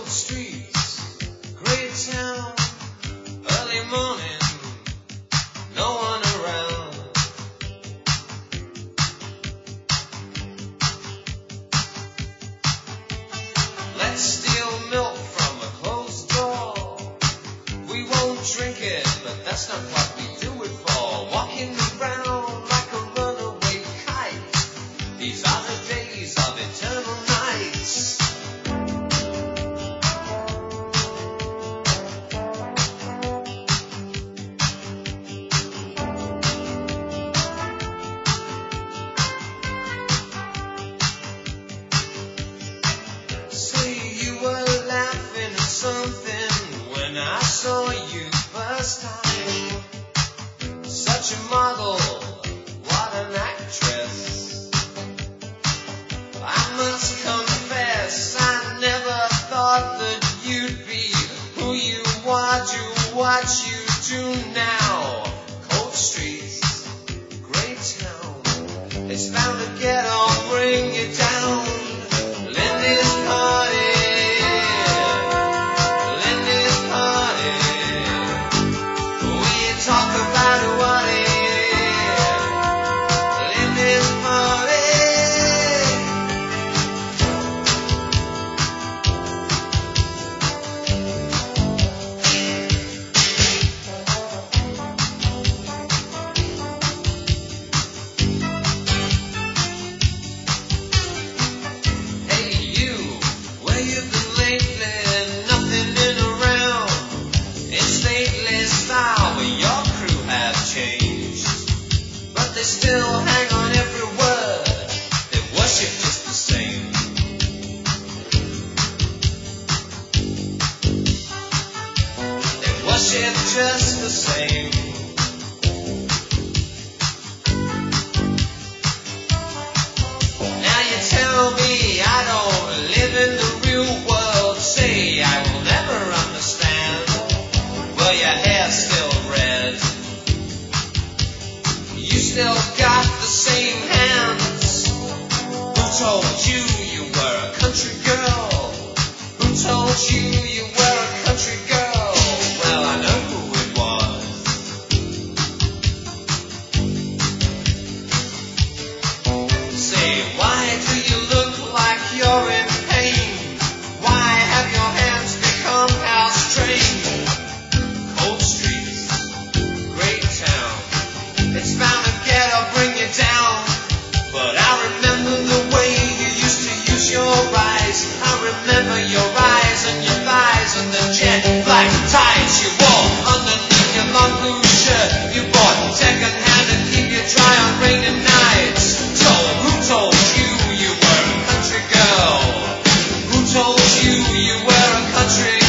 streets, great town, early morning, no one around. Let's steal milk from a closed door. We won't drink it, but that's not what we do it for. Walking around like a runaway kite. These are the days of eternal nights. When I saw you first time, such a model, what an actress. I must confess, I never thought that you'd be who you are, do what you do now. Cold streets, great town, it's bound to get or bring you down. Lindy's party. Talk about what it is. Lindy's party. Hey you, where you been lately? Nothing in around. It's lately style, but your crew have changed, but they still hang on every word. They worship just the same. They worship just the same. Now you tell me I don't live in the real world. Say I will never understand. Well, your hair's still red. You still got the same hands. Who told you you were a country girl? Who told you you were a country girl? Well, I know who it was. Say, why do you look like you're in pain? Why have your hands become house-trained? Cold streets, great town, it's bound to get or bring you down. But I remember the way you used to use your eyes. I remember your eyes and your thighs and the jet black tights you wore underneath your long blue shirt you bought second-hand to keep you dry on rainy nights. So who told you you were a country girl? Who told you you were a country